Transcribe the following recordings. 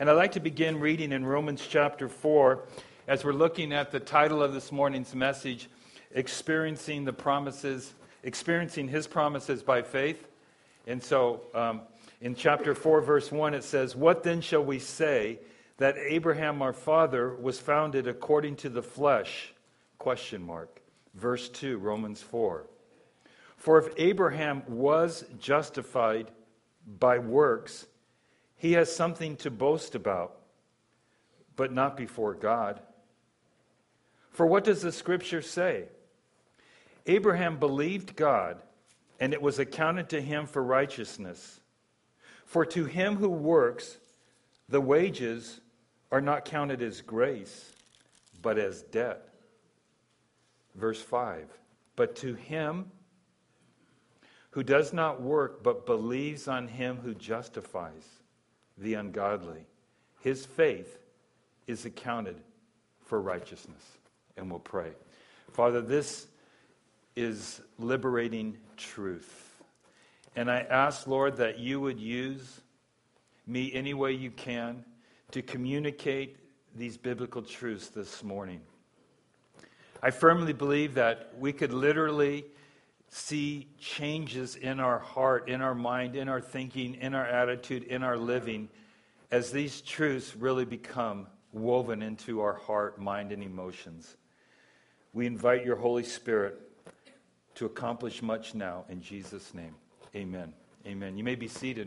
And I'd like to begin reading in Romans chapter 4 as we're looking at the title of this morning's message, Experiencing His Promises by Faith. And so in chapter 4, verse 1, it says, "What then shall we say that Abraham our father was founded according to the flesh?" ? Verse 2, Romans 4. "For if Abraham was justified by works, he has something to boast about, but not before God. For what does the Scripture say? Abraham believed God, and it was accounted to him for righteousness. For to him who works, the wages are not counted as grace, but as debt." Verse 5, "But to him who does not work, but believes on him who justifies the ungodly, his faith is accounted for righteousness." And we'll pray. Father, this is liberating truth. And I ask, Lord, that you would use me any way you can to communicate these biblical truths this morning. I firmly believe that we could literally see changes in our heart, in our mind, in our thinking, in our attitude, in our living, as these truths really become woven into our heart, mind, and emotions. We invite your Holy Spirit to accomplish much now in Jesus' name. Amen. Amen. You may be seated.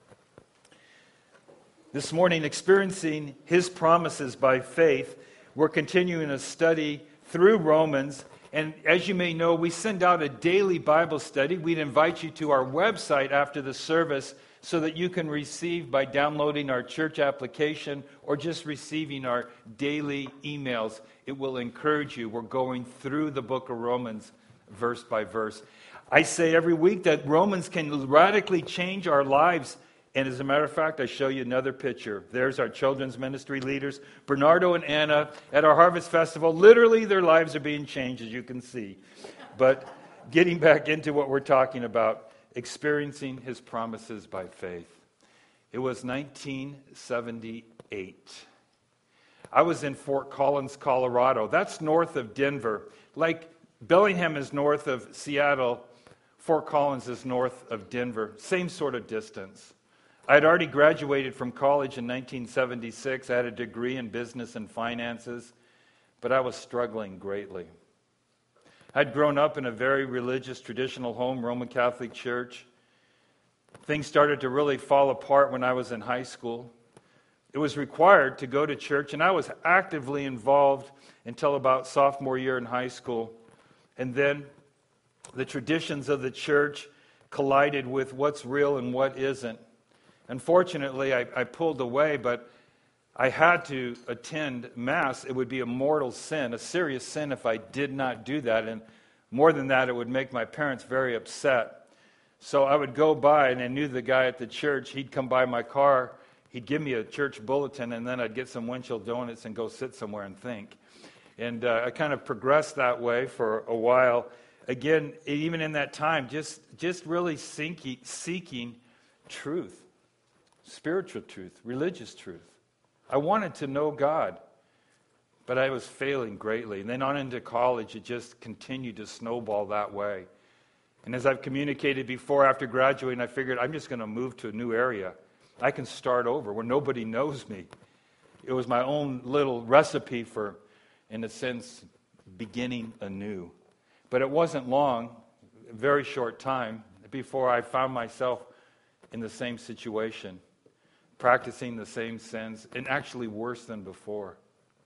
This morning, experiencing his promises by faith, we're continuing a study through Romans. And as you may know, we send out a daily Bible study. We'd invite you to our website after the service so that you can receive by downloading our church application or just receiving our daily emails. It will encourage you. We're going through the book of Romans verse by verse. I say every week that Romans can radically change our lives. And as a matter of fact, I show you another picture. There's our children's ministry leaders, Bernardo and Anna, at our Harvest Festival. Literally, their lives are being changed, as you can see. But getting back into what we're talking about, experiencing his promises by faith. It was 1978. I was in Fort Collins, Colorado. That's north of Denver. Like Bellingham is north of Seattle, Fort Collins is north of Denver. Same sort of distance. I had already graduated from college in 1976. I had a degree in business and finances, but I was struggling greatly. I'd grown up in a very religious, traditional home, Roman Catholic Church. Things started to really fall apart when I was in high school. It was required to go to church, and I was actively involved until about sophomore year in high school. And then the traditions of the church collided with what's real and what isn't. Unfortunately, I pulled away, but I had to attend Mass. It would be a mortal sin, a serious sin if I did not do that. And more than that, it would make my parents very upset. So I would go by, and I knew the guy at the church. He'd come by my car. He'd give me a church bulletin, and then I'd get some Winchell donuts and go sit somewhere and think. And I kind of progressed that way for a while. Again, even in that time, just really seeking truth. Spiritual truth, religious truth. I wanted to know God, but I was failing greatly. And then on into college, it just continued to snowball that way. And as I've communicated before, after graduating, I figured I'm just going to move to a new area. I can start over where nobody knows me. It was my own little recipe for, in a sense, beginning anew. But it wasn't long, a very short time, before I found myself in the same situation, practicing the same sins, and actually worse than before.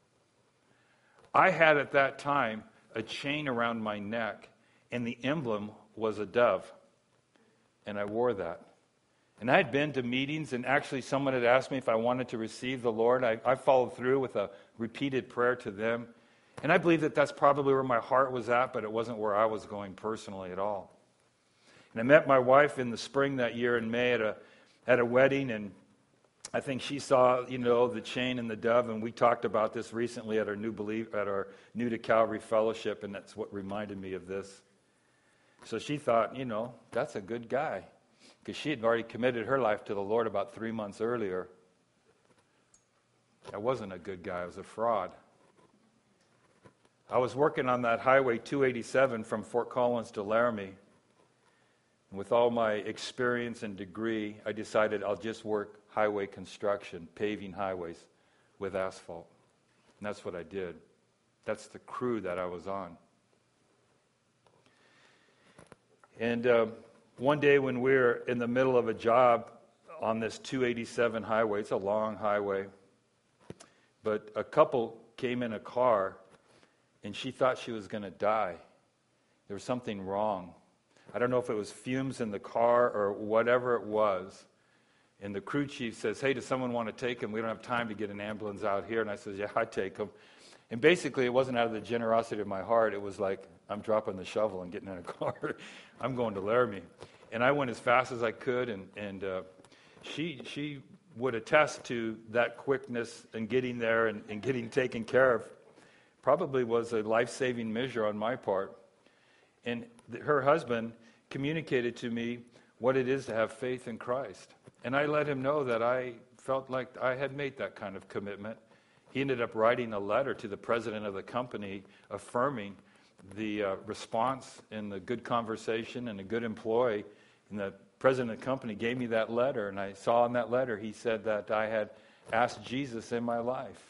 I had at that time a chain around my neck, and the emblem was a dove, and I wore that. And I had been to meetings, and actually someone had asked me if I wanted to receive the Lord. I followed through with a repeated prayer to them, and I believe that that's probably where my heart was at, but it wasn't where I was going personally at all. And I met my wife in the spring that year in May at a wedding, and I think she saw, the chain and the dove, and we talked about this recently at our New to Calvary fellowship, and that's what reminded me of this. So she thought, that's a good guy, because she had already committed her life to the Lord about 3 months earlier. I wasn't a good guy. I was a fraud. I was working on that Highway 287 from Fort Collins to Laramie. And with all my experience and degree, I decided I'll just work highway construction, paving highways with asphalt. And that's what I did. That's the crew that I was on. And one day when we were in the middle of a job on this 287 highway, it's a long highway, but a couple came in a car, and she thought she was going to die. There was something wrong. I don't know if it was fumes in the car or whatever it was. And the crew chief says, hey, does someone want to take him? We don't have time to get an ambulance out here. And I says, yeah, I'd take him. And basically, it wasn't out of the generosity of my heart. It was like, I'm dropping the shovel and getting in a car. I'm going to Laramie. And I went as fast as I could. And she would attest to that quickness and getting there and getting taken care of. Probably was a life-saving measure on my part. And her husband communicated to me what it is to have faith in Christ. And I let him know that I felt like I had made that kind of commitment. He ended up writing a letter to the president of the company affirming the response and the good conversation and a good employee. And the president of the company gave me that letter, and I saw in that letter he said that I had asked Jesus in my life.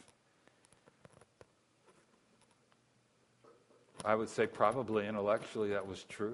I would say probably intellectually that was true.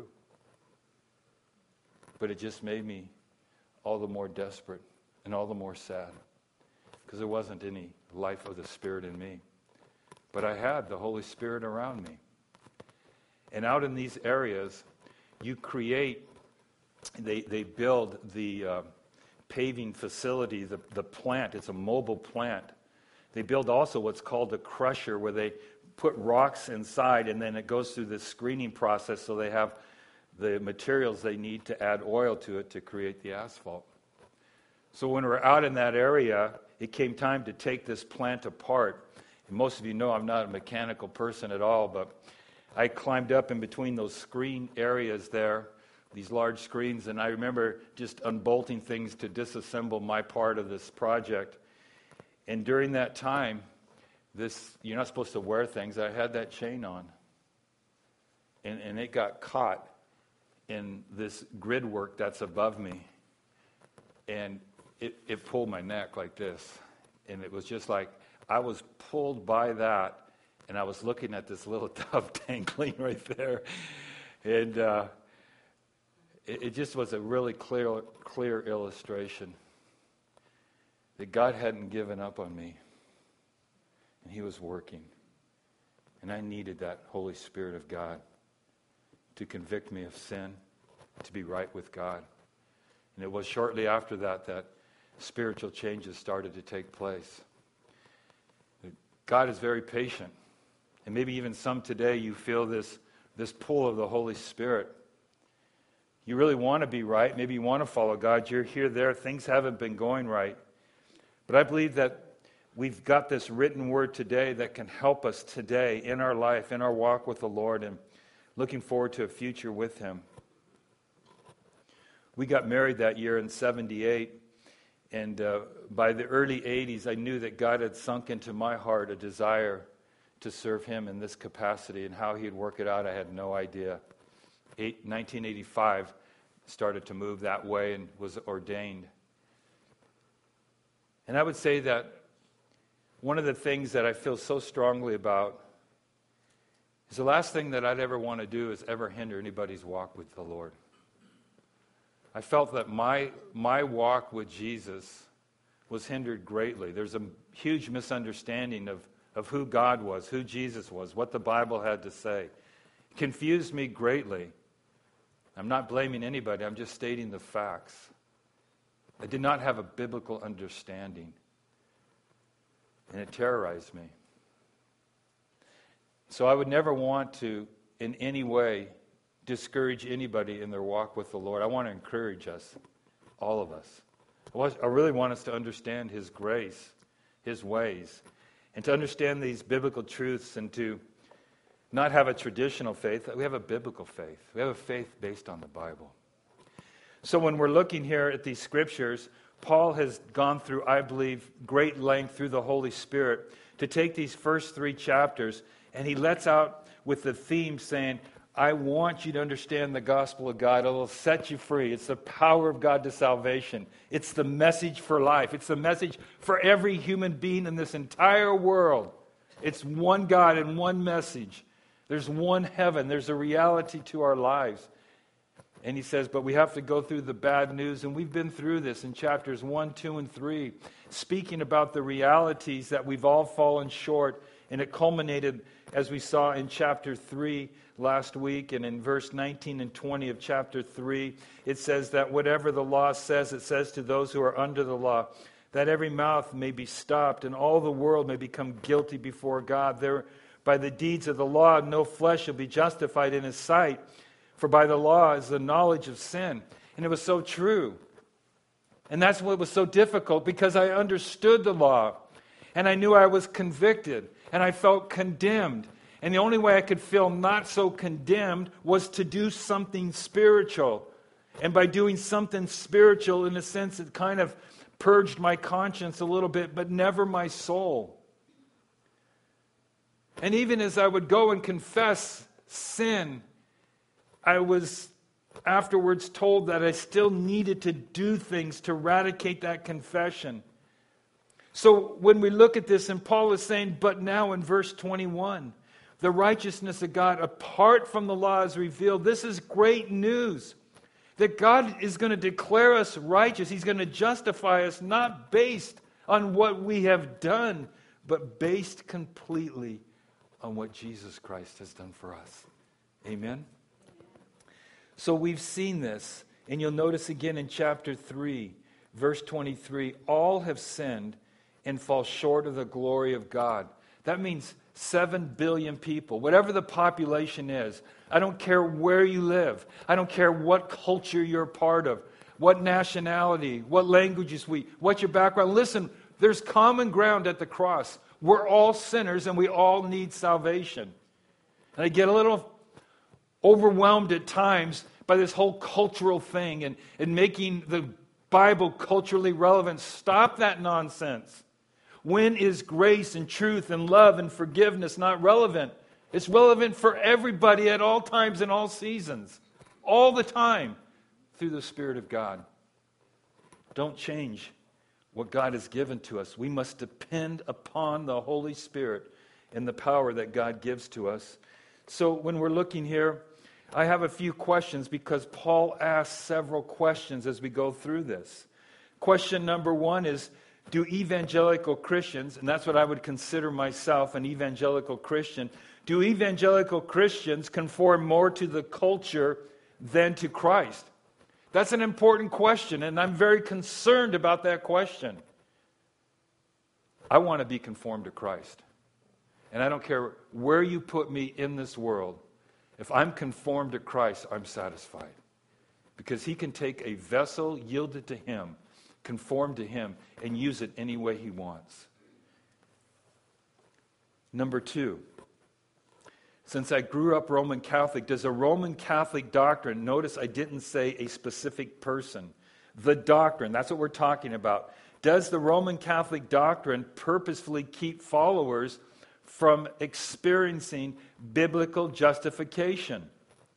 But it just made me all the more desperate and all the more sad because there wasn't any life of the Spirit in me. But I had the Holy Spirit around me. And out in these areas, you create, they build the paving facility, the plant. It's a mobile plant. They build also what's called a crusher where they put rocks inside, and then it goes through this screening process so they have the materials they need to add oil to it to create the asphalt. So when we're out in that area, it came time to take this plant apart. And most of you know I'm not a mechanical person at all, but I climbed up in between those screen areas there, these large screens, and I remember just unbolting things to disassemble my part of this project. And during that time, you're not supposed to wear things. I had that chain on. And it got caught in this grid work that's above me. And it pulled my neck like this. And it was just like I was pulled by that, and I was looking at this little dove dangling right there. And it just was a really clear illustration that God hadn't given up on me. And he was working. And I needed that Holy Spirit of God to convict me of sin, to be right with God. And it was shortly after that spiritual changes started to take place. God is very patient. And maybe even some today you feel this pull of the Holy Spirit. You really want to be right. Maybe you want to follow God. You're here, there. Things haven't been going right. But I believe that we've got this written word today that can help us today in our life, in our walk with the Lord, and looking forward to a future with him. We got married that year in 78, and by the early 80s, I knew that God had sunk into my heart a desire to serve him in this capacity, and how he'd work it out, I had no idea. 1985 started to move that way and was ordained. And I would say that one of the things that I feel so strongly about is the last thing that I'd ever want to do is ever hinder anybody's walk with the Lord. I felt that my walk with Jesus was hindered greatly. There's a huge misunderstanding of who God was, who Jesus was, what the Bible had to say. It confused me greatly. I'm not blaming anybody. I'm just stating the facts. I did not have a biblical understanding. And it terrorized me. So I would never want to, in any way, discourage anybody in their walk with the Lord. I want to encourage us, all of us. I really want us to understand his grace, his ways, and to understand these biblical truths and to not have a traditional faith. We have a biblical faith. We have a faith based on the Bible. So when we're looking here at these scriptures, Paul has gone through, I believe, great length through the Holy Spirit to take these first 3 chapters, and he lets out with the theme saying, I want you to understand the gospel of God. It will set you free. It's the power of God to salvation. It's the message for life. It's the message for every human being in this entire world. It's one God and one message. There's one heaven. There's a reality to our lives. And he says, but we have to go through the bad news. And we've been through this in chapters 1, 2, and 3, speaking about the realities that we've all fallen short. And it culminated, as we saw in chapter 3 last week, and in verse 19 and 20 of chapter 3, it says that whatever the law says, it says to those who are under the law, that every mouth may be stopped and all the world may become guilty before God. There, by the deeds of the law, no flesh shall be justified in his sight, for by the law is the knowledge of sin. And it was so true. And that's what was so difficult, because I understood the law, and I knew I was convicted, and I felt condemned. And the only way I could feel not so condemned was to do something spiritual. And by doing something spiritual, in a sense, it kind of purged my conscience a little bit, but never my soul. And even as I would go and confess sin, I was afterwards told that I still needed to do things to eradicate that confession. So when we look at this, and Paul is saying, but now in verse 21, the righteousness of God apart from the law is revealed. This is great news. That God is going to declare us righteous. He's going to justify us, not based on what we have done, but based completely on what Jesus Christ has done for us. Amen? So we've seen this, and you'll notice again in chapter 3, verse 23, all have sinned and fall short of the glory of God. That means 7 billion people, whatever the population is. I don't care where you live. I don't care what culture you're a part of, what nationality, what language you speak, what your background. Listen, there's common ground at the cross. We're all sinners and we all need salvation. And I get a little overwhelmed at times by this whole cultural thing and making the Bible culturally relevant. Stop that nonsense. When is grace and truth and love and forgiveness not relevant? It's relevant for everybody at all times and all seasons. All the time through the Spirit of God. Don't change what God has given to us. We must depend upon the Holy Spirit and the power that God gives to us. So when we're looking here, I have a few questions because Paul asks several questions as we go through this. Question number 1 is, do evangelical Christians, and that's what I would consider myself, an evangelical Christian, do evangelical Christians conform more to the culture than to Christ? That's an important question, and I'm very concerned about that question. I want to be conformed to Christ. And I don't care where you put me in this world. If I'm conformed to Christ, I'm satisfied. Because He can take a vessel yielded to Him, conform to Him, and use it any way He wants. Number 2, since I grew up Roman Catholic, does a Roman Catholic doctrine, notice I didn't say a specific person, the doctrine, that's what we're talking about. Does the Roman Catholic doctrine purposefully keep followers from experiencing biblical justification?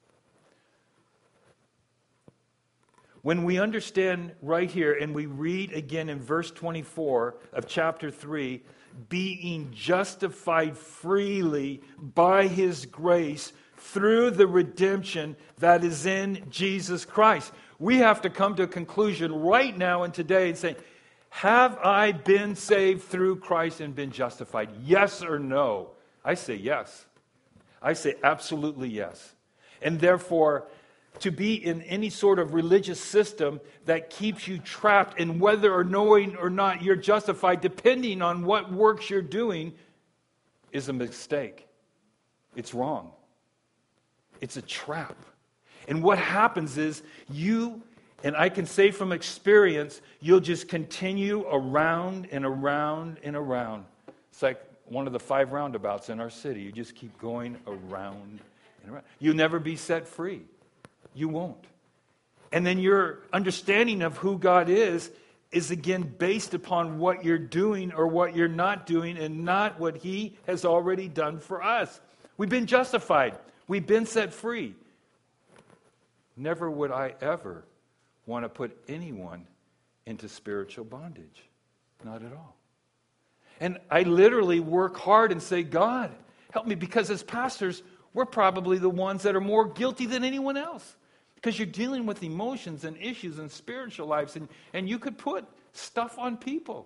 When we understand right here, and we read again in verse 24 of chapter 3, being justified freely by His grace through the redemption that is in Jesus Christ. We have to come to a conclusion right now and today and say, have I been saved through Christ and been justified? Yes or no? I say yes. I say absolutely yes. And therefore, to be in any sort of religious system that keeps you trapped in whether or knowing or not you're justified, depending on what works you're doing, is a mistake. It's wrong. It's a trap. And what happens is you, and I can say from experience, you'll just continue around and around and around. It's like one of the 5 roundabouts in our city. You just keep going around and around. You'll never be set free. You won't. And then your understanding of who God is is again based upon what you're doing or what you're not doing and not what He has already done for us. We've been justified. We've been set free. Never would I ever want to put anyone into spiritual bondage. Not at all. And I literally work hard and say, God, help me, because as pastors, we're probably the ones that are more guilty than anyone else. Because you're dealing with emotions and issues and spiritual lives, and you could put stuff on people.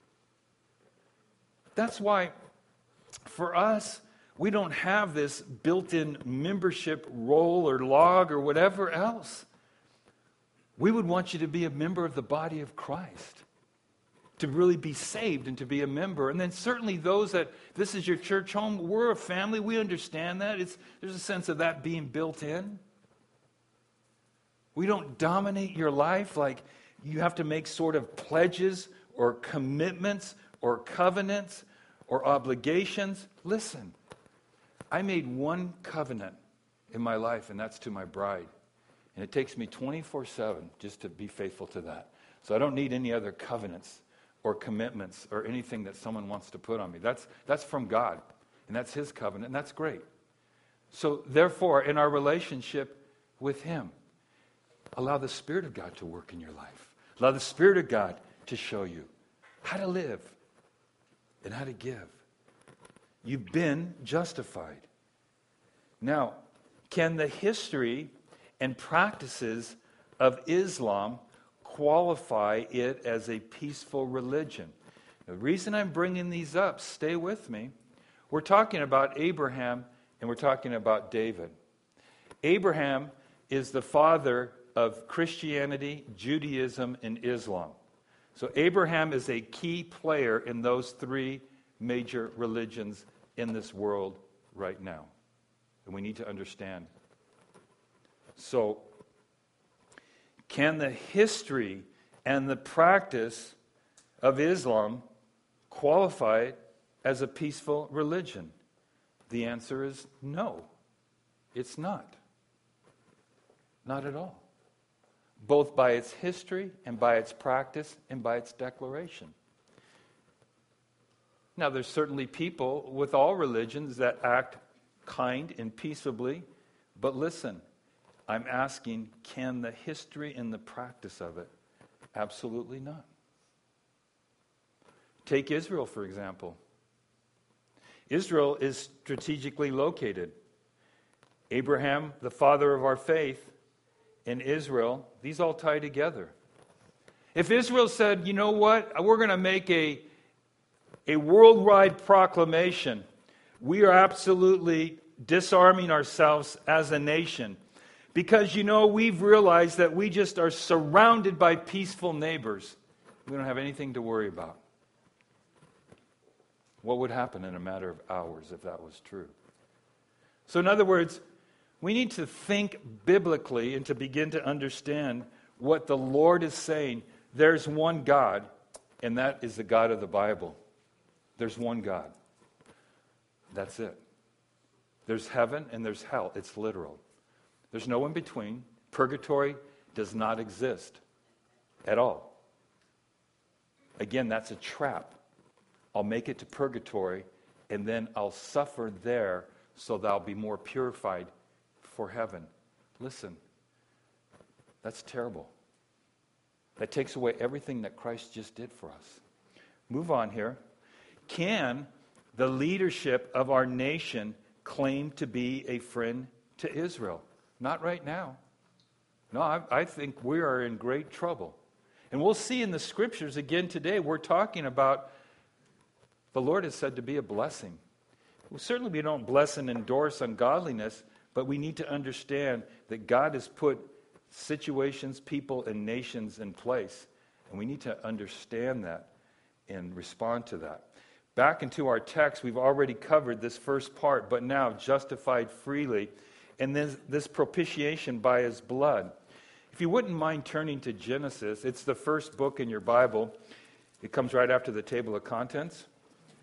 That's why, for us, we don't have this built-in membership roll or log or whatever else. We would want you to be a member of the body of Christ, to really be saved and to be a member. And then certainly those that, this is your church home, we're a family, we understand that. There's a sense of that being built in. We don't dominate your life like you have to make sort of pledges or commitments or covenants or obligations. Listen, I made one covenant in my life, and that's to my bride. And it takes me 24/7 just to be faithful to that. So I don't need any other covenants or commitments or anything that someone wants to put on me. That's from God, and that's His covenant, and that's great. So therefore, in our relationship with Him, allow the Spirit of God to work in your life. Allow the Spirit of God to show you how to live and how to give. You've been justified. Now, can the history and practices of Islam qualify it as a peaceful religion? The reason I'm bringing these up, stay with me, we're talking about Abraham and we're talking about David. Abraham is the father of Christianity, Judaism, and Islam. So Abraham is a key player in those three major religions in this world right now. And we need to understand. So, can the history and the practice of Islam qualify it as a peaceful religion? The answer is no. It's not. Not at all. Both by its history and by its practice and by its declaration. Now, there's certainly people with all religions that act kind and peaceably, but listen, I'm asking, can the history and the practice of it? Absolutely not. Take Israel, for example. Israel is strategically located. Abraham, the father of our faith, and Israel, these all tie together. If Israel said, you know what, we're going to make a worldwide proclamation, we are absolutely disarming ourselves as a nation because, we've realized that we just are surrounded by peaceful neighbors. We don't have anything to worry about. What would happen in a matter of hours if that was true? So in other words, we need to think biblically and to begin to understand what the Lord is saying. There's one God, and that is the God of the Bible. There's one God. That's it. There's heaven and there's hell. It's literal. There's no in between. Purgatory does not exist at all. Again, that's a trap. I'll make it to purgatory, and then I'll suffer there so that I'll be more purified for heaven. Listen, that's terrible. That takes away everything that Christ just did for us. Move on here. Can the leadership of our nation claim to be a friend to Israel? Not right now. No, I think we are in great trouble. And we'll see in the scriptures again today, we're talking about the Lord has said to be a blessing. Well, certainly we don't bless and endorse ungodliness, but we need to understand that God has put situations, people, and nations in place. And we need to understand that and respond to that. Back into our text, we've already covered this first part, but now justified freely, and then this propitiation by His blood. If you wouldn't mind turning to Genesis, it's the first book in your Bible. It comes right after the table of contents.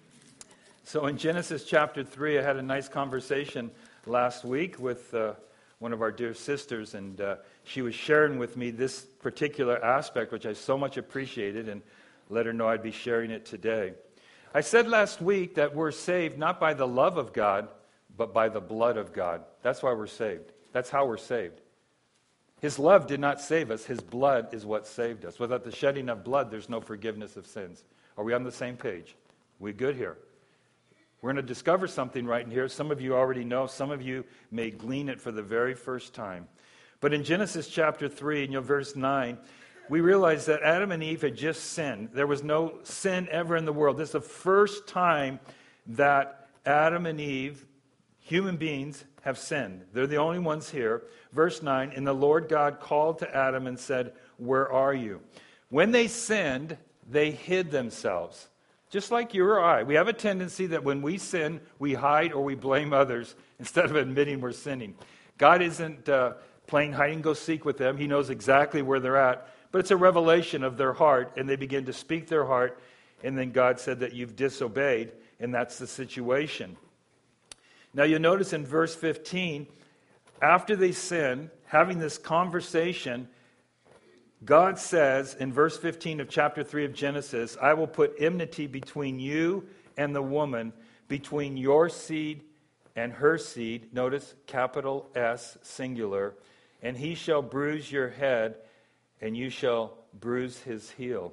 So in Genesis chapter 3, I had a nice conversation last week with one of our dear sisters, and she was sharing with me this particular aspect, which I so much appreciated, and let her know I'd be sharing it today. I said last week that we're saved not by the love of God, but by the blood of God. That's why we're saved. That's how we're saved. His love did not save us. His blood is what saved us. Without the shedding of blood, there's no forgiveness of sins. Are we on the same page? We good here? We're going to discover something right in here. Some of you already know. Some of you may glean it for the very first time. But in Genesis chapter 3, and verse 9, we realize that Adam and Eve had just sinned. There was no sin ever in the world. This is the first time that Adam and Eve, human beings, have sinned. They're the only ones here. Verse 9, and the Lord God called to Adam and said, where are you? When they sinned, they hid themselves. Just like you or I. We have a tendency that when we sin, we hide or we blame others instead of admitting we're sinning. God isn't playing hide-and-go-seek with them. He knows exactly where they're at. But it's a revelation of their heart, and they begin to speak their heart, and then God said that you've disobeyed, and that's the situation. Now you'll notice in verse 15, after they sin, having this conversation, God says in verse 15 of chapter 3 of Genesis, I will put enmity between you and the woman, between your seed and her seed. Notice capital S, singular. And he shall bruise your head, and you shall bruise his heel.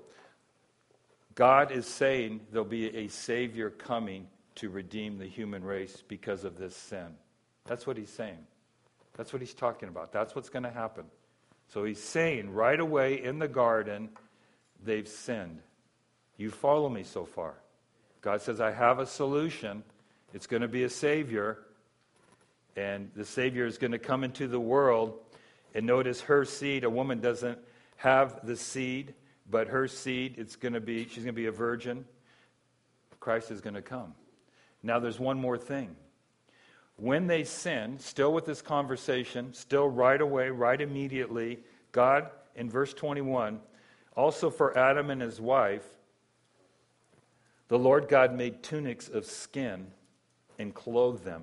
God is saying there'll be a Savior coming to redeem the human race because of this sin. That's what he's saying. That's what he's talking about. That's what's going to happen. So he's saying right away in the garden, they've sinned. You follow me so far. God says, I have a solution. It's going to be a Savior. And the Savior is going to come into the world. And notice her seed, a woman doesn't have the seed, but her seed, she's going to be a virgin. Christ is going to come. Now there's one more thing. When they sin, still with this conversation, still right away, right immediately, God, in verse 21, also for Adam and his wife, the Lord God made tunics of skin and clothed them.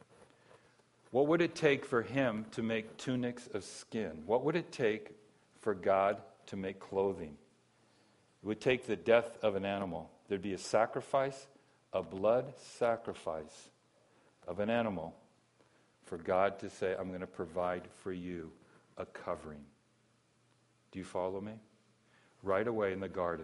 What would it take for him to make tunics of skin? What would it take for God to make clothing? It would take the death of an animal. There'd be a sacrifice, a blood sacrifice of an animal for God to say, I'm going to provide for you a covering. Do you follow me? Right away in the garden,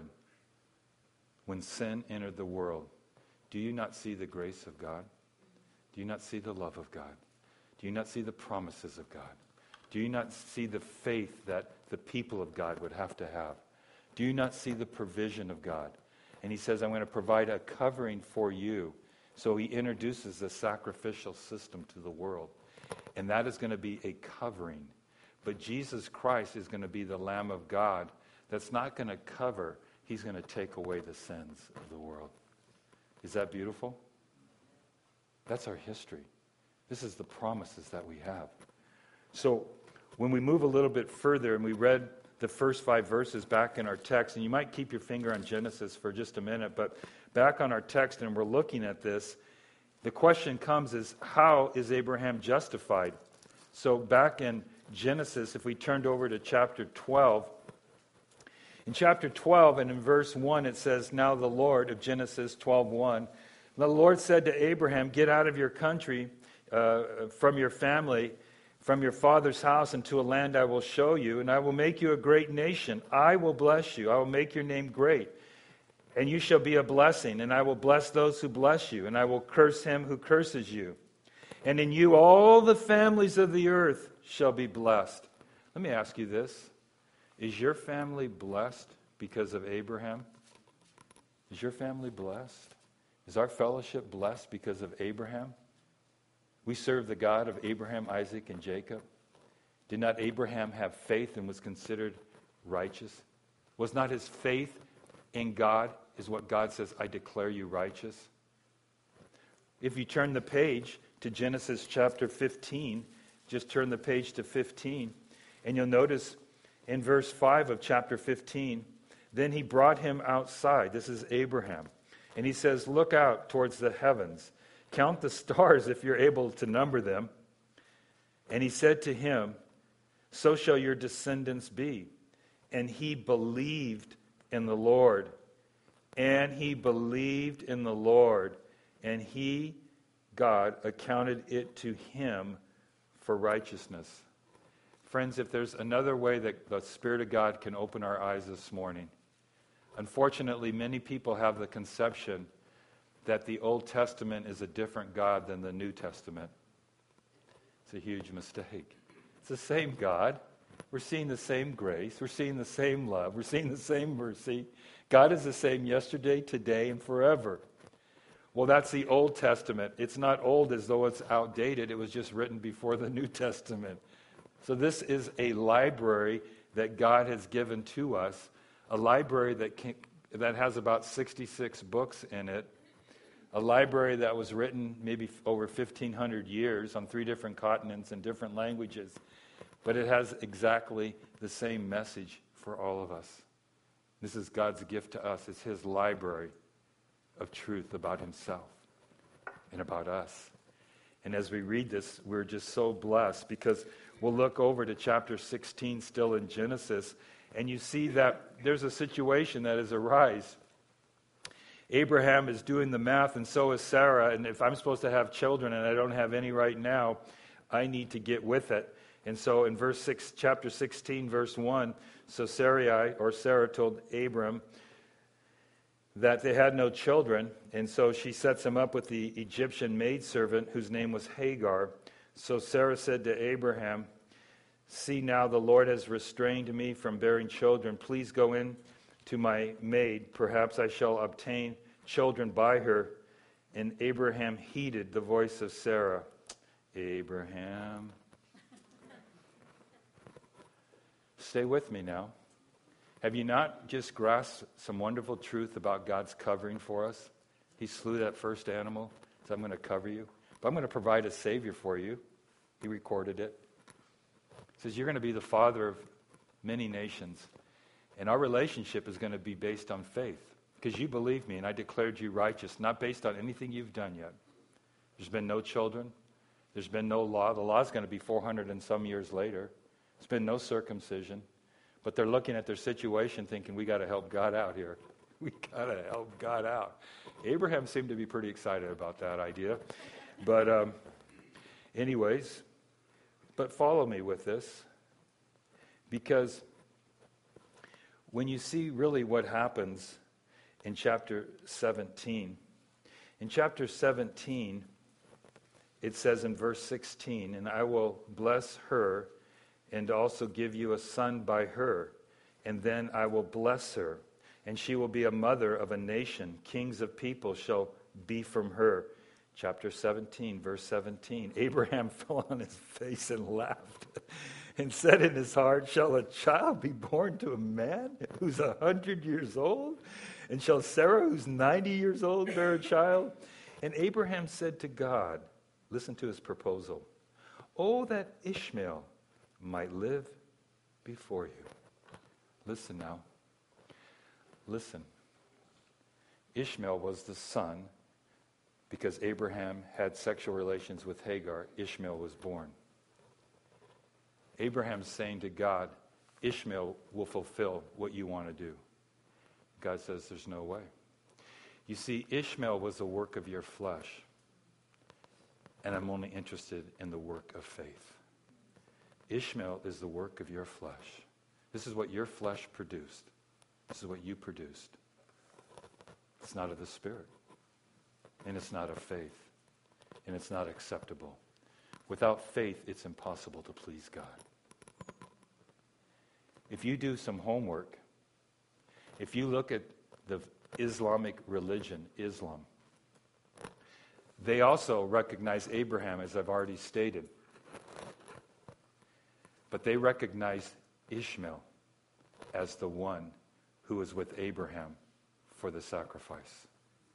when sin entered the world, do you not see the grace of God? Do you not see the love of God? Do you not see the promises of God? Do you not see the faith that the people of God would have to have? Do you not see the provision of God? And he says, I'm going to provide a covering for you. So he introduces the sacrificial system to the world. And that is going to be a covering. But Jesus Christ is going to be the Lamb of God that's not going to cover. He's going to take away the sins of the world. Is that beautiful? That's our history. This is the promises that we have. So when we move a little bit further, and we read the first 5 verses back in our text, and you might keep your finger on Genesis for just a minute, but back on our text, and we're looking at this, the question comes is, how is Abraham justified? So back in Genesis, if we turned over to chapter 12, in chapter 12 and in verse 1 it says, now the Lord, of Genesis 12:1, the Lord said to Abraham, get out of your country, from your family, from your father's house, into a land I will show you, and I will make you a great nation. I will bless you. I will make your name great, and you shall be a blessing, and I will bless those who bless you, and I will curse him who curses you. And in you all the families of the earth shall be blessed. Let me ask you this. Is your family blessed because of Abraham? Is your family blessed? Is our fellowship blessed because of Abraham? We serve the God of Abraham, Isaac, and Jacob. Did not Abraham have faith and was considered righteous? Was not his faith in God is what God says, I declare you righteous? If you turn the page to Genesis chapter 15, just turn the page to 15, and you'll notice in verse 5 of chapter 15, then he brought him outside. This is Abraham. And he says, look out towards the heavens. Count the stars if you're able to number them. And he said to him, so shall your descendants be. And he believed in the Lord. And he believed in the Lord. And he, God, accounted it to him for righteousness. Friends, if there's another way that the Spirit of God can open our eyes this morning, unfortunately, many people have the conception that the Old Testament is a different God than the New Testament. It's a huge mistake. It's the same God. We're seeing the same grace. We're seeing the same love. We're seeing the same mercy. God is the same yesterday, today, and forever. Well, that's the Old Testament. It's not old as though it's outdated. It was just written before the New Testament. So this is a library that God has given to us, a library that has about 66 books in it, a library that was written maybe over 1,500 years on 3 different continents and different languages, but it has exactly the same message for all of us. This is God's gift to us. It's his library of truth about himself and about us. And as we read this, we're just so blessed because we'll look over to chapter 16 still in Genesis, and you see that there's a situation that has arisen. Abraham is doing the math, and so is Sarah, and if I'm supposed to have children and I don't have any right now, I need to get with it. And so in chapter 16, verse 1, so Sarah told Abram that they had no children, and so she sets him up with the Egyptian maidservant whose name was Hagar. So Sarah said to Abraham, see now the Lord has restrained me from bearing children. Please go in to my maid. Perhaps I shall obtain children by her. And Abraham heeded the voice of Sarah. Abraham. Stay with me now. Have you not just grasped some wonderful truth about God's covering for us? He slew that first animal, so I'm going to cover you. But I'm going to provide a Savior for you. He recorded it. He says, you're going to be the father of many nations. And our relationship is going to be based on faith. Because you believe me, and I declared you righteous, not based on anything you've done yet. There's been no children. There's been no law. The law is going to be 400 and some years later. There's been no circumcision. But they're looking at their situation thinking, we got to help God out here. We got to help God out. Abraham seemed to be pretty excited about that idea. But anyways, but follow me with this. Because when you see really what happens in chapter 17, in chapter 17, it says in verse 16, and I will bless her and also give you a son by her, and then I will bless her, and she will be a mother of a nation. Kings of people shall be from her. Chapter 17, verse 17. Abraham fell on his face and laughed and said in his heart, shall a child be born to a man who's 100 years old? And shall Sarah, who's 90 years old, bear a child? And Abraham said to God, listen to his proposal, oh, that Ishmael might live before you. Listen now. Listen. Ishmael was the son because Abraham had sexual relations with Hagar. Ishmael was born. Abraham's saying to God, Ishmael will fulfill what you want to do. God says there's no way. You see, Ishmael was a work of your flesh, and I'm only interested in the work of faith. Ishmael is the work of your flesh. This is what your flesh produced. This is what you produced. It's not of the Spirit. And it's not of faith. And it's not acceptable. Without faith, it's impossible to please God. If you do some homework, if you look at the Islamic religion, Islam, they also recognize Abraham, as I've already stated. But they recognized Ishmael as the one who was with Abraham for the sacrifice.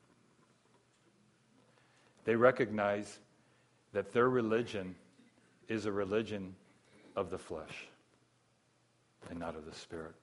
They recognize that their religion is a religion of the flesh and not of the Spirit.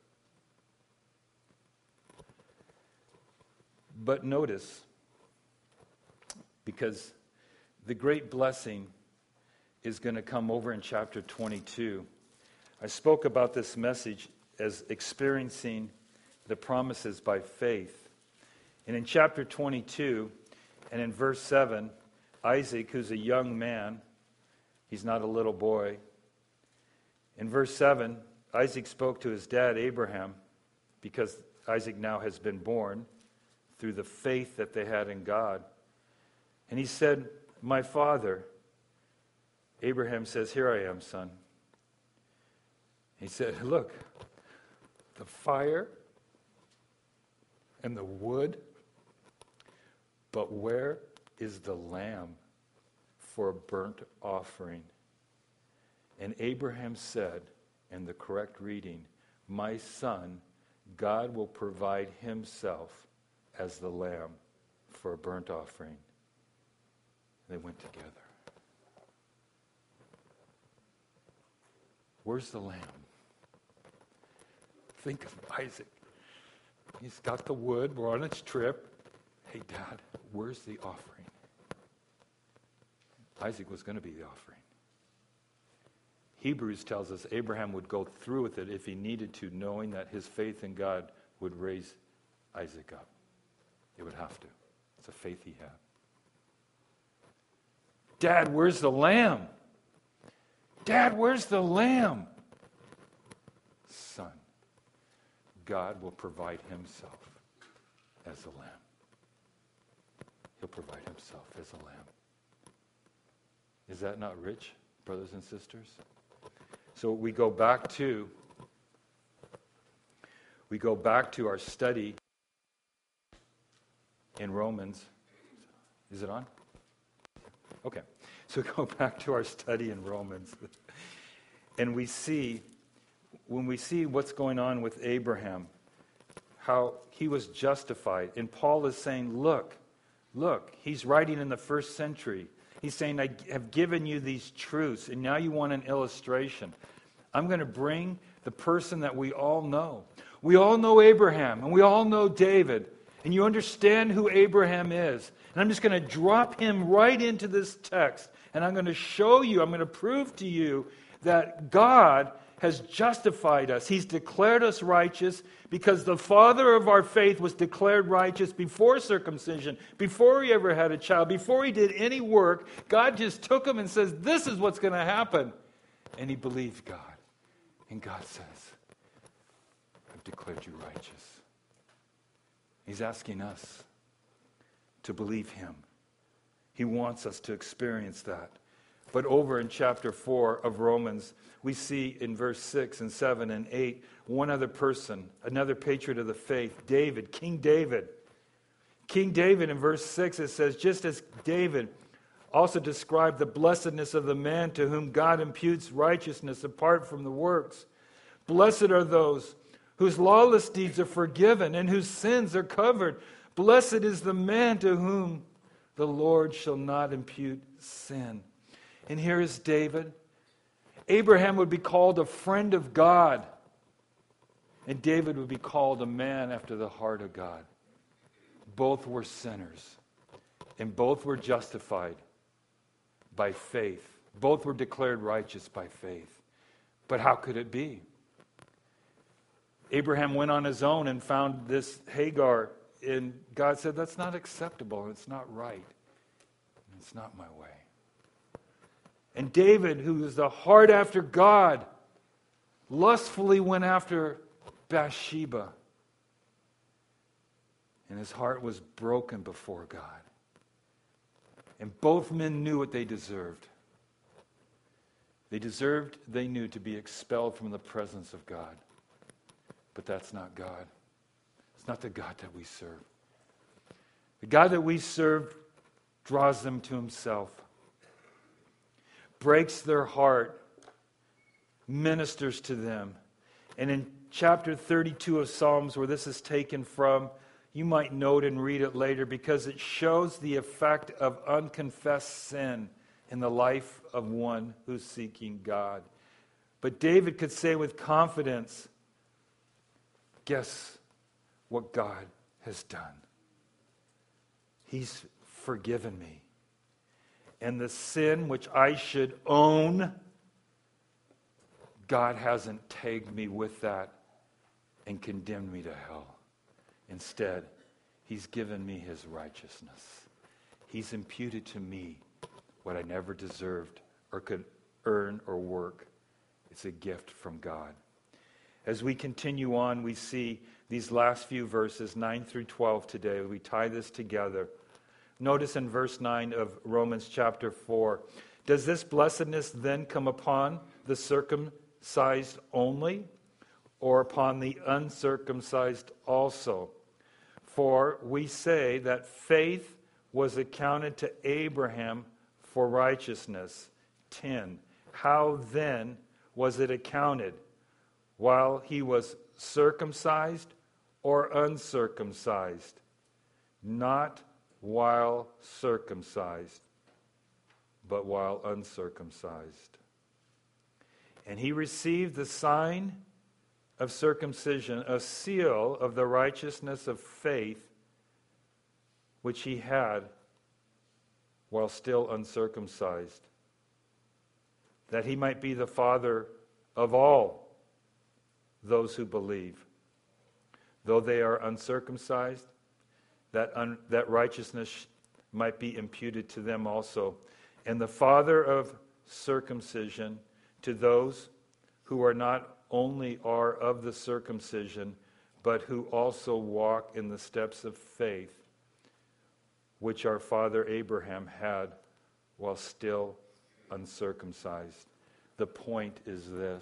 But notice, because the great blessing is going to come over in chapter 22. I spoke about this message as experiencing the promises by faith. And in chapter 22 and in verse 7, Isaac, who's a young man, he's not a little boy. In verse 7, Isaac spoke to his dad, Abraham, because Isaac now has been born through the faith that they had in God. And he said, "My father." Abraham says, "Here I am, son." He said, "Look, the fire and the wood, but where is the lamb for a burnt offering?" And Abraham said, in the correct reading, "My son, God will provide himself as the lamb for a burnt offering." They went together. Where's the lamb? Think of Isaac. He's got the wood. We're on its trip. Hey, Dad, where's the offering? Isaac was going to be the offering. Hebrews tells us Abraham would go through with it if he needed to, knowing that his faith in God would raise Isaac up. It would have to. It's a faith he had. Dad, where's the lamb? Dad, where's the lamb? Son, God will provide himself as a lamb. He'll provide himself as a lamb. Is that not rich, brothers and sisters? So we go back to our study in Romans. Is it on? Okay. So go back to our study in Romans. And when we see what's going on with Abraham, how he was justified. And Paul is saying, look, he's writing in the first century. He's saying, I have given you these truths, and now you want an illustration. I'm going to bring the person that we all know. We all know Abraham, and we all know David, and you understand who Abraham is. And I'm just going to drop him right into this text, and I'm going to show you, I'm going to prove to you that God has justified us. He's declared us righteous because the father of our faith was declared righteous before circumcision, before he ever had a child, before he did any work. God just took him and says, this is what's going to happen. And he believed God. And God says, I've declared you righteous. He's asking us to believe him. He wants us to experience that. But over in chapter 4 of Romans, we see in verse 6 and 7 and 8, one other person, another patriot of the faith, David, King David. King David, in verse 6, it says, just as David also described the blessedness of the man to whom God imputes righteousness apart from the works. Blessed are those whose lawless deeds are forgiven and whose sins are covered. Blessed is the man to whom the Lord shall not impute sin. And here is David. Abraham would be called a friend of God. And David would be called a man after the heart of God. Both were sinners. And both were justified by faith. Both were declared righteous by faith. But how could it be? Abraham went on his own and found this Hagar. And God said, that's not acceptable. And it's not right. And it's not my way. And David, who was the heart after God, lustfully went after Bathsheba. And his heart was broken before God. And both men knew what they deserved. They knew to be expelled from the presence of God. But that's not God. It's not the God that we serve. The God that we serve draws them to himself. Breaks their heart, ministers to them. And in chapter 32 of Psalms, where this is taken from, you might note and read it later because it shows the effect of unconfessed sin in the life of one who's seeking God. But David could say with confidence, guess what God has done? He's forgiven me. And the sin which I should own, God hasn't tagged me with that and condemned me to hell. Instead, He's given me His righteousness. He's imputed to me what I never deserved or could earn or work. It's a gift from God. As we continue on, we see these last few verses, 9 through 12 today. We tie this together. Notice in verse 9 of Romans chapter 4, does this blessedness then come upon the circumcised only, or upon the uncircumcised also? For we say that faith was accounted to Abraham for righteousness. 10. How then was it accounted? While he was circumcised or uncircumcised? Not while circumcised, but while uncircumcised. And he received the sign of circumcision, a seal of the righteousness of faith, which he had while still uncircumcised, that he might be the father of all those who believe. Though they are uncircumcised, that righteousness might be imputed to them also. And the father of circumcision to those who are not only are of the circumcision, but who also walk in the steps of faith, which our father Abraham had while still uncircumcised. The point is this.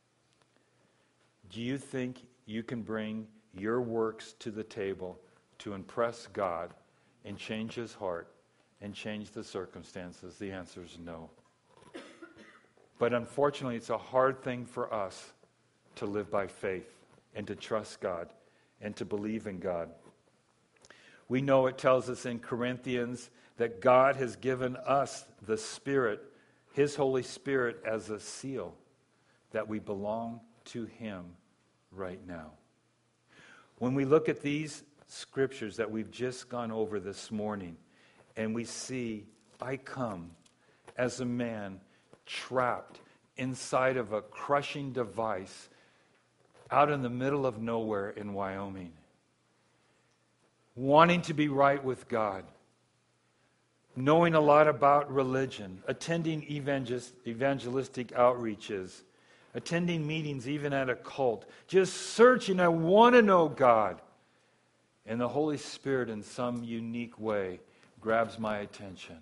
Do you think you can bring your works to the table to impress God and change His heart and change the circumstances? The answer is no. But unfortunately, it's a hard thing for us to live by faith and to trust God and to believe in God. We know it tells us in Corinthians that God has given us the Spirit, His Holy Spirit, as a seal that we belong to Him right now. When we look at these scriptures that we've just gone over this morning, and we see, I come as a man trapped inside of a crushing device out in the middle of nowhere in Wyoming, wanting to be right with God, knowing a lot about religion, attending evangelistic outreaches, attending meetings even at a cult, just searching, I want to know God. And the Holy Spirit in some unique way grabs my attention,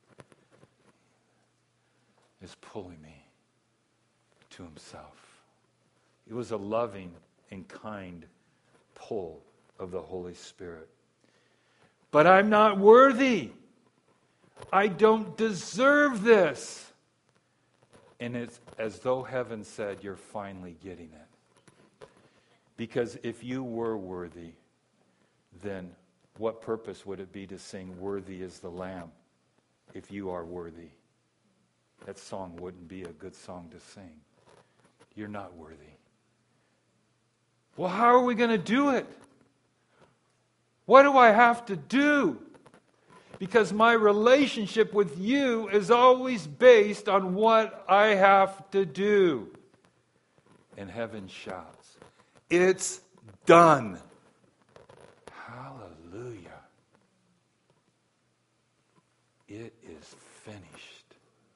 is pulling me to Himself. It was a loving and kind pull of the Holy Spirit. But I'm not worthy. I don't deserve this. And it's as though heaven said, you're finally getting it. Because if you were worthy, then what purpose would it be to sing "Worthy is the Lamb" if you are worthy? That song wouldn't be a good song to sing. You're not worthy. Well, how are we going to do it? What do I have to do? Because my relationship with you is always based on what I have to do. And heaven shouts, it's done. Hallelujah. It is finished.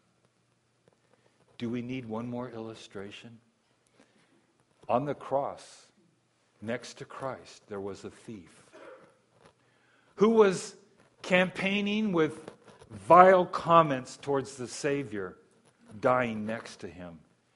Do we need one more illustration? On the cross, next to Christ, there was a thief who was campaigning with vile comments towards the Savior, dying next to him.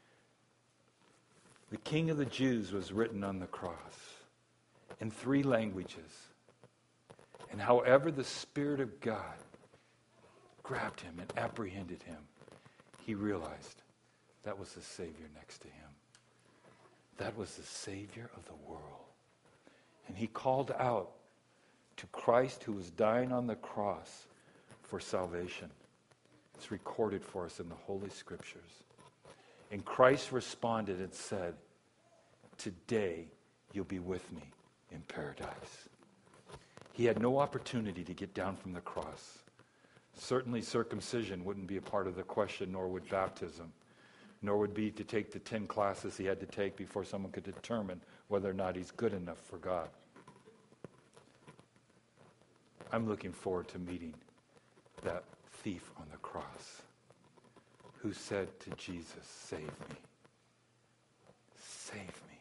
The King of the Jews was written on the cross in 3 languages. And however the Spirit of God grabbed him and apprehended him, he realized that was the Savior next to him. That was the Savior of the world. And he called out to Christ who was dying on the cross for salvation. It's recorded for us in the Holy Scriptures. And Christ responded and said, today you'll be with me in paradise. He had no opportunity to get down from the cross. Certainly circumcision wouldn't be a part of the question, nor would baptism, nor would be to take the 10 classes he had to take before someone could determine whether or not he's good enough for God. I'm looking forward to meeting that thief on the cross who said to Jesus, "Save me. Save me."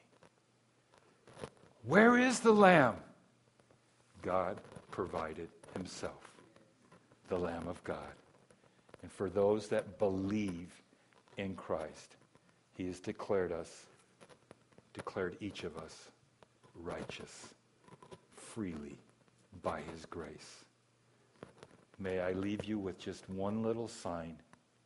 Where is the Lamb? God provided himself, the Lamb of God. And for those that believe in Christ, he has declared each of us righteous freely by his grace. May I leave you with just one little sign.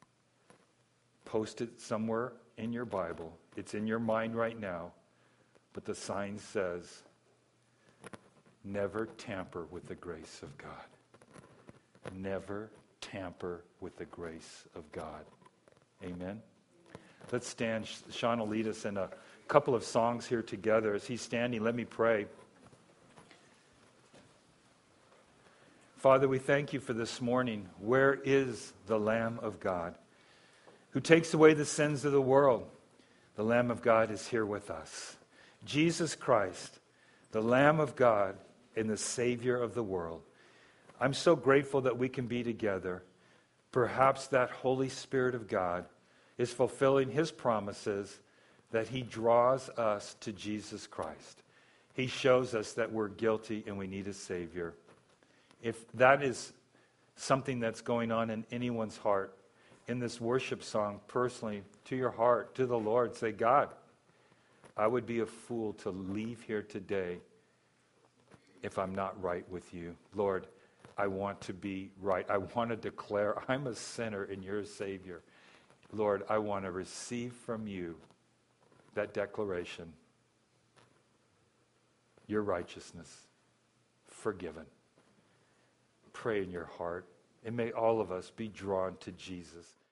Post it somewhere in your Bible. It's in your mind right now. But the sign says, never tamper with the grace of God. Never tamper with the grace of God. Amen. Let's stand. Sean will lead us in a couple of songs here together. As he's standing, let me pray. Father, we thank you for this morning. Where is the Lamb of God who takes away the sins of the world? The Lamb of God is here with us. Jesus Christ, the Lamb of God and the Savior of the world. I'm so grateful that we can be together. Perhaps that Holy Spirit of God is fulfilling his promises, that he draws us to Jesus Christ. He shows us that we're guilty and we need a Savior. If that is something that's going on in anyone's heart, in this worship song, personally, to your heart, to the Lord, say, God, I would be a fool to leave here today if I'm not right with you. Lord, I want to be right. I want to declare I'm a sinner and you're a Savior. Lord, I want to receive from you that declaration. Your righteousness, forgiven. Pray in your heart, and may all of us be drawn to Jesus.